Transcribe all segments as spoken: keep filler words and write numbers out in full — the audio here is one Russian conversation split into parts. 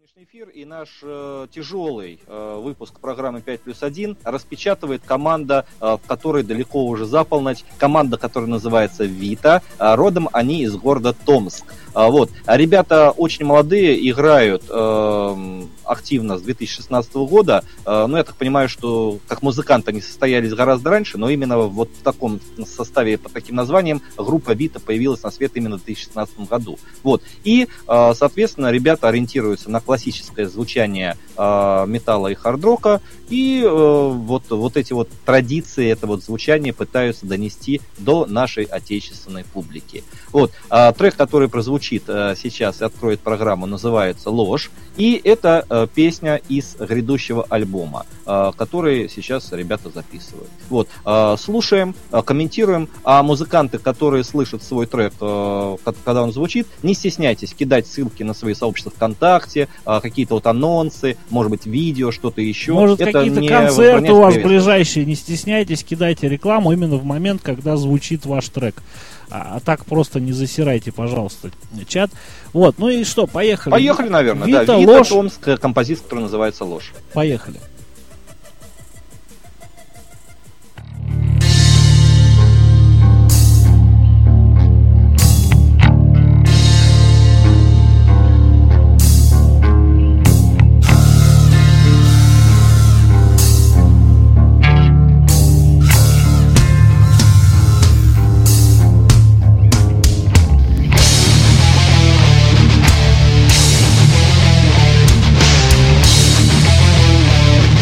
Сегодняшний эфир и наш э, тяжелый э, выпуск программы пять плюс один распечатывает команда, э, в которой далеко уже за полночь, команда, которая называется «Вита». Э, родом они из города Томск. Э, вот. Ребята очень молодые, играют э, активно с две тысячи шестнадцатого года. Э, ну, я так понимаю, что как музыканты они состоялись гораздо раньше, но именно вот в таком составе, под таким названием, группа «Вита» появилась на свет именно в две тысячи шестнадцатом году. Вот. И, э, соответственно, ребята ориентируются на классическое звучание э, металла и хард-рока, и э, вот, вот эти вот традиции, это вот звучание пытаются донести до нашей отечественной публики. Вот. Э, трек, который прозвучит э, сейчас и откроет программу, называется «Ложь», и это э, песня из грядущего альбома, э, который сейчас ребята записывают. Вот. Э, слушаем, э, комментируем, а музыканты, которые слышат свой трек, э, когда он звучит, не стесняйтесь кидать ссылки на свои сообщества ВКонтакте, какие-то вот анонсы, может быть, видео, что-то еще. Может, это какие-то концерты у вас ближайшие, не стесняйтесь, кидайте рекламу именно в момент, когда звучит ваш трек. А, а так просто не засирайте, пожалуйста, чат. Вот, ну и что, поехали. Поехали, наверное, Вита, да. Вита, «Ложь». Томск, композиция, которая называется «Ложь». Поехали. We'll be right back.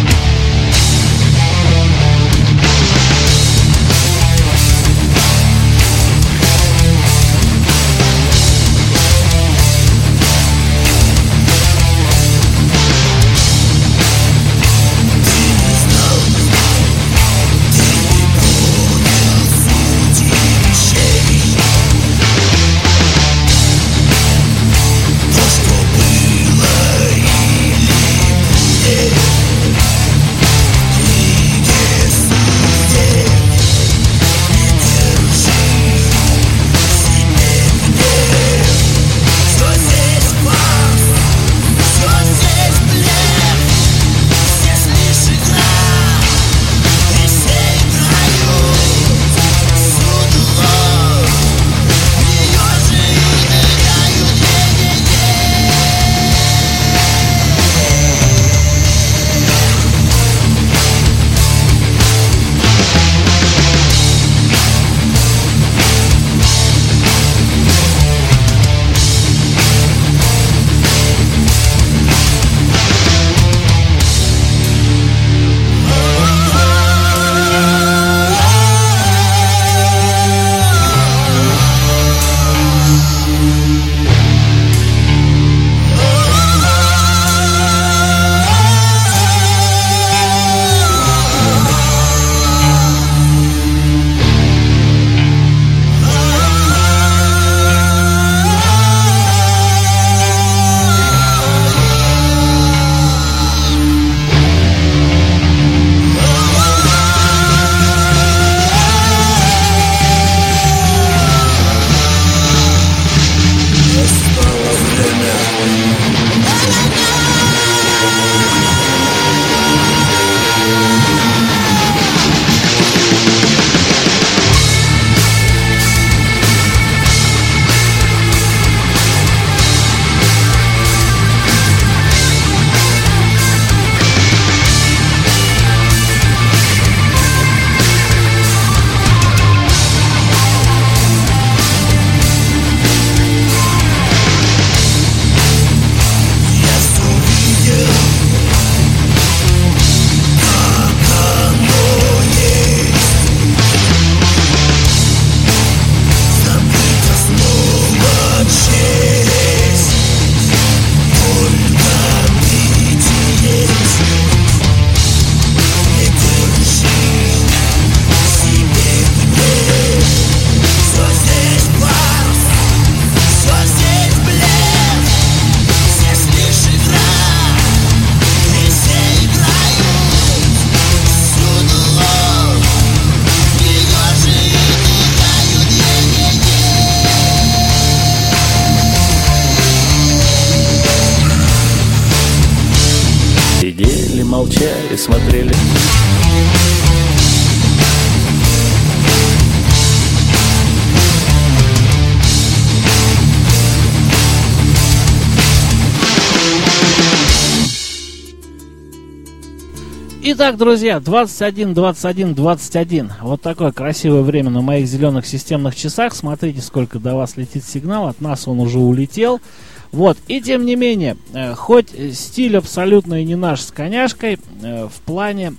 молчали, смотрели. Итак, друзья, двадцать один, двадцать один, двадцать один. Вот такое красивое время на моих зеленых системных часах. Смотрите, сколько до вас летит сигнал. От нас он уже улетел. Вот, и тем не менее, э, хоть стиль абсолютно и не наш с коняшкой, э, в плане,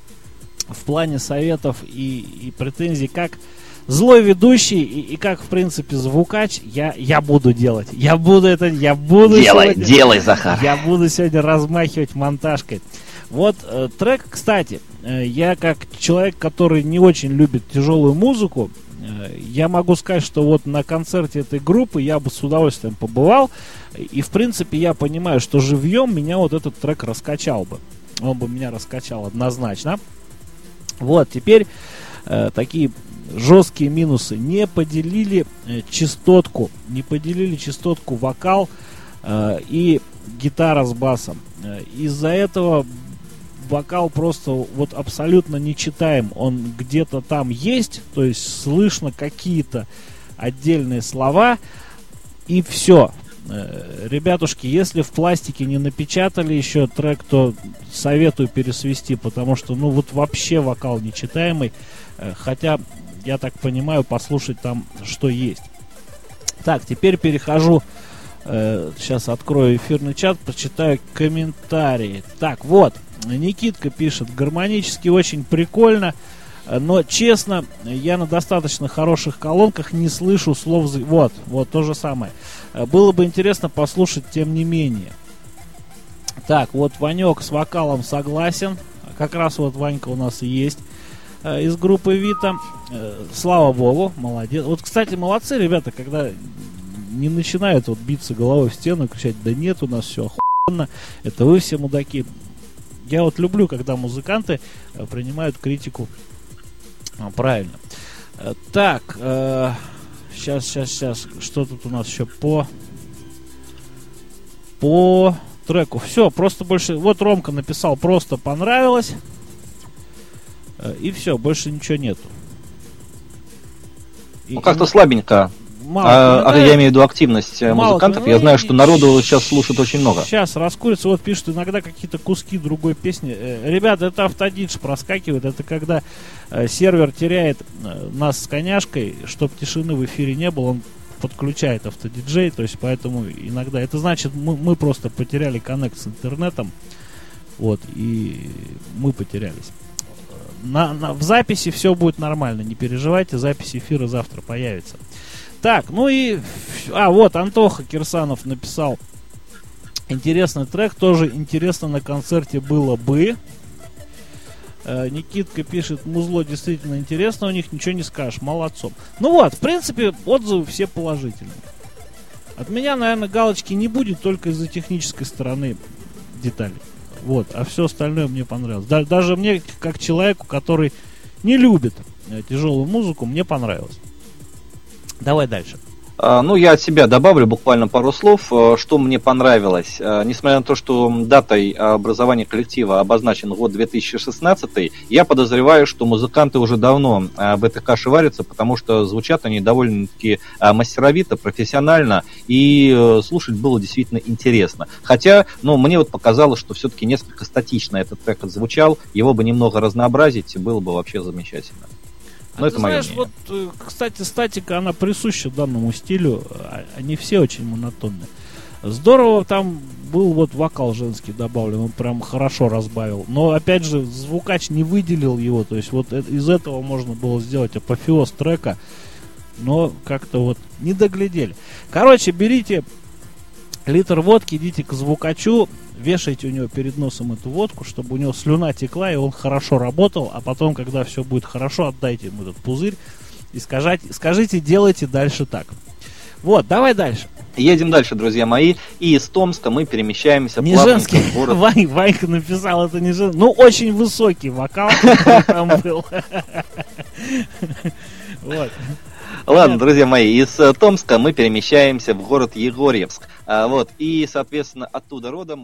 в плане советов и, и претензий, как злой ведущий и, и как, в принципе, звукач, я, я буду делать. Я буду это, я буду Делай, сегодня, делай, Захар. Я буду сегодня размахивать монтажкой. Вот э, трек, кстати, э, я как человек, который не очень любит тяжелую музыку, э, я могу сказать, что вот на концерте этой группы я бы с удовольствием побывал, и в принципе я понимаю, что живьем меня вот этот трек раскачал бы, он бы меня раскачал однозначно. Вот, теперь э, такие жесткие минусы: не поделили э, частотку, не поделили частотку вокал э, и гитара с басом. Э, из-за этого вокал просто вот абсолютно нечитаем. Он где-то там есть, то есть слышно какие-то отдельные слова, и все. Ребятушки, если в пластике не напечатали еще трек, то советую пересвести, потому что, ну, вот вообще вокал нечитаемый. Хотя, я так понимаю, послушать там что есть. Так, теперь перехожу. Сейчас открою эфирный чат, прочитаю комментарии. Так, вот. Никитка пишет: гармонически очень прикольно, но, честно, я на достаточно хороших колонках не слышу слов. Вот, вот то же самое. Было бы интересно послушать, тем не менее. Так, вот Ванек с вокалом согласен. Как раз вот Ванька у нас и есть э, из группы Вита. Э, слава богу, молодец. Вот, кстати, молодцы ребята, когда не начинают вот биться головой в стену и кричать: да нет, у нас все охуенно, это вы все мудаки. Я вот люблю, когда музыканты э, принимают критику а, правильно. Э, так, э, сейчас, сейчас, сейчас. Что тут у нас еще по по треку? Все, просто больше. Вот Ромка написал: просто понравилось. Э, и все, больше ничего нету. И, Ну, как-то и... слабенько. А, а я имею в виду активность Мало музыкантов. Я знаю, что народу сейчас слушает очень много. Сейчас раскурится, вот пишут иногда какие-то куски другой песни. Э, ребята, это автодидж проскакивает. Это когда э, сервер теряет э, нас с коняшкой, чтобы тишины в эфире не было, он подключает автодиджей. То есть поэтому иногда это значит, мы, мы просто потеряли коннект с интернетом. Вот, и мы потерялись. На, на, в записи все будет нормально, не переживайте, запись эфира завтра появится. Так, ну и... А, вот, Антоха Кирсанов написал интересный трек. Тоже интересно на концерте было бы. Э, Никитка пишет: музло действительно интересно у них, ничего не скажешь, молодцом. Ну вот, в принципе, отзывы все положительные. От меня, наверное, галочки не будет только из-за технической стороны деталей. Вот, а все остальное мне понравилось. Да, даже мне, как человеку, который не любит э, тяжелую музыку, мне понравилось. Давай дальше. Ну, я от себя добавлю буквально пару слов, что мне понравилось. Несмотря на то, что датой образования коллектива обозначен год две тысячи шестнадцатый, я подозреваю, что музыканты уже давно в этой каше варятся, потому что звучат они довольно-таки мастеровито, профессионально, и слушать было действительно интересно. Хотя, ну, мне вот показалось, что все-таки несколько статично этот трек отзвучал, его бы немного разнообразить, было бы вообще замечательно. А ты знаешь, вот, кстати, статика, она присуща данному стилю, они все очень монотонные. Здорово там был вот вокал женский добавлен, он прям хорошо разбавил. Но, опять же, звукач не выделил его, то есть вот из этого можно было сделать апофеоз трека, но как-то вот не доглядели. Короче, берите литр водки, идите к звукачу, вешайте у него перед носом эту водку, чтобы у него слюна текла и он хорошо работал, а потом, когда все будет хорошо, отдайте ему этот пузырь и скажите, скажите, делайте дальше так. Вот, давай дальше. Едем дальше, друзья мои. И из Томска мы перемещаемся не женский. В город. Вань, Ванька написал, это не женский. Ну, очень высокий вокал там был. Вот. Ладно, друзья мои, из Томска мы перемещаемся в город Егорьевск. Вот, и, соответственно, оттуда родом